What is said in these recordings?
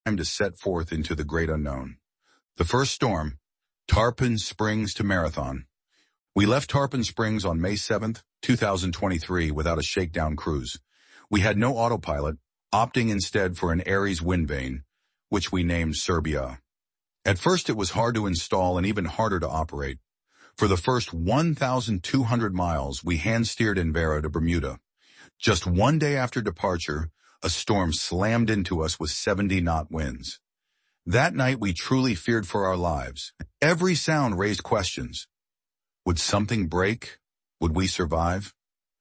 to set forth into the great unknown. The first storm, Tarpon Springs to Marathon. We left Tarpon Springs on May 7th, 2023 without a shakedown cruise. We had no autopilot, opting instead for an Aries wind vane, which we named Serbia. At first it was hard to install and even harder to operate. For the first 1,200 miles, we hand-steered Envera to Bermuda. Just one day after departure, a storm slammed into us with 70-knot winds. That night we truly feared for our lives. Every sound raised questions. Would something break? Would we survive?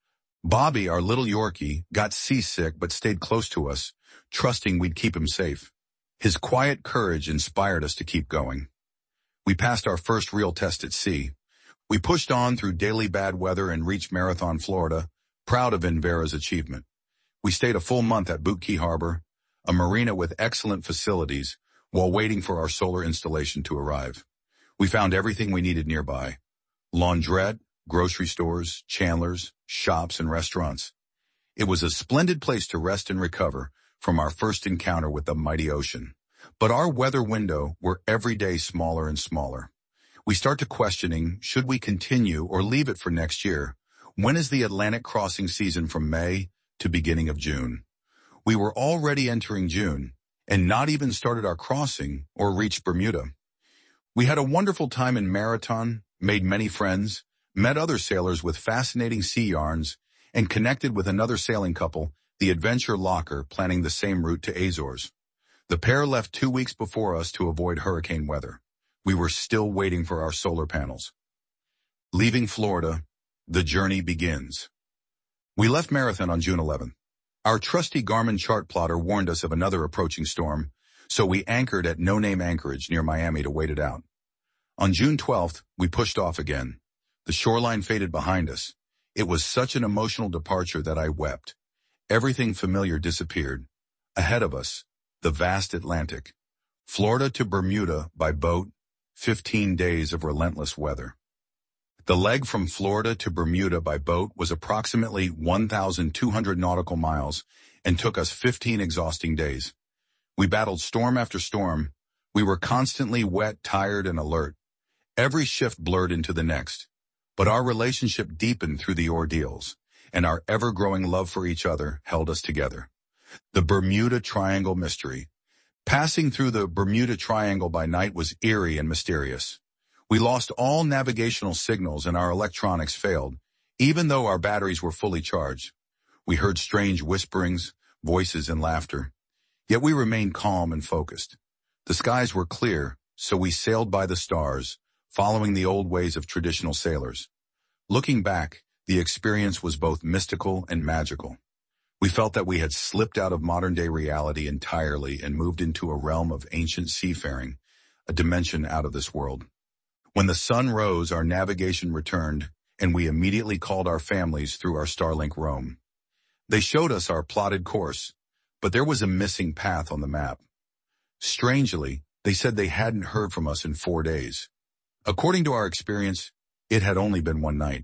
Bobby, our little Yorkie, got seasick but stayed close to us, trusting we'd keep him safe. His quiet courage inspired us to keep going. We passed our first real test at sea. We pushed on through daily bad weather and reached Marathon, Florida, proud of Envera's achievement. We stayed a full month at Boot Key Harbor, a marina with excellent facilities, while waiting for our solar installation to arrive. We found everything we needed nearby: laundrette, grocery stores, chandlers, shops, and restaurants. It was a splendid place to rest and recover from our first encounter with the mighty ocean. But our weather window were every day smaller and smaller. We start to questioning, should we continue or leave it for next year? When is the Atlantic crossing season from May to beginning of June? We were already entering June and not even started our crossing or reached Bermuda. We had a wonderful time in Marathon, made many friends, met other sailors with fascinating sea yarns, and connected with another sailing couple, the Adventure Locker, planning the same route to Azores. The pair left 2 weeks before us to avoid hurricane weather. We were still waiting for our solar panels. Leaving Florida, the journey begins. We left Marathon on June 11th. Our trusty Garmin chart plotter warned us of another approaching storm, so we anchored at No Name Anchorage near Miami to wait it out. On June 12th, we pushed off again. The shoreline faded behind us. It was such an emotional departure that I wept. Everything familiar disappeared. Ahead of us, the vast Atlantic. Florida to Bermuda by boat, 15 days of relentless weather. The leg from Florida to Bermuda by boat was approximately 1,200 nautical miles and took us 15 exhausting days. We battled storm after storm. We were constantly wet, tired, and alert. Every shift blurred into the next. But our relationship deepened through the ordeals, and our ever-growing love for each other held us together. The Bermuda Triangle Mystery. Passing through the Bermuda Triangle by night was eerie and mysterious. We lost all navigational signals and our electronics failed, even though our batteries were fully charged. We heard strange whisperings, voices, and laughter. Yet we remained calm and focused. The skies were clear, so we sailed by the stars, following the old ways of traditional sailors. Looking back, the experience was both mystical and magical. We felt that we had slipped out of modern-day reality entirely and moved into a realm of ancient seafaring, a dimension out of this world. When the sun rose, our navigation returned, and we immediately called our families through our Starlink roam. They showed us our plotted course, but there was a missing path on the map. Strangely, they said they hadn't heard from us in 4 days. According to our experience, it had only been one night.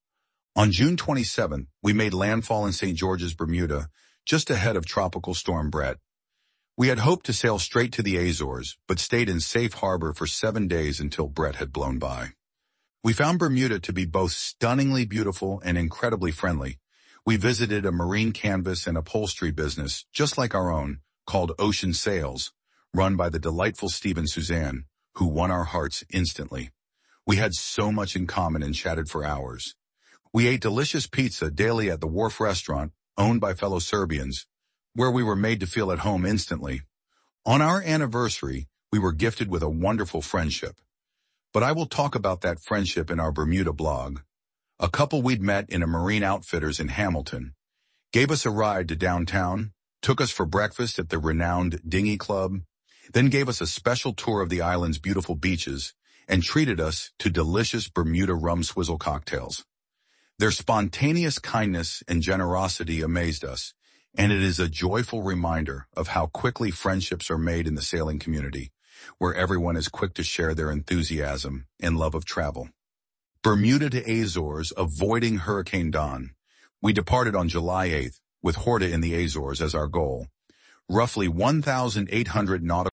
On June 27th, we made landfall in St. George's, Bermuda, just ahead of Tropical Storm Brett. We had hoped to sail straight to the Azores, but stayed in safe harbor for 7 days until Brett had blown by. We found Bermuda to be both stunningly beautiful and incredibly friendly. We visited a marine canvas and upholstery business, just like our own, called Ocean Sails, run by the delightful Stephen Suzanne, who won our hearts instantly. We had so much in common and chatted for hours. We ate delicious pizza daily at the Wharf Restaurant, owned by fellow Serbians, where we were made to feel at home instantly. On our anniversary, we were gifted with a wonderful friendship. But I will talk about that friendship in our Bermuda blog. A couple we'd met in a Marine Outfitters in Hamilton gave us a ride to downtown, took us for breakfast at the renowned Dinghy Club, then gave us a special tour of the island's beautiful beaches, and treated us to delicious Bermuda rum swizzle cocktails. Their spontaneous kindness and generosity amazed us, and it is a joyful reminder of how quickly friendships are made in the sailing community, where everyone is quick to share their enthusiasm and love of travel. Bermuda to Azores, avoiding Hurricane Don. We departed on July 8th, with Horta in the Azores as our goal. roughly 1,800 nautical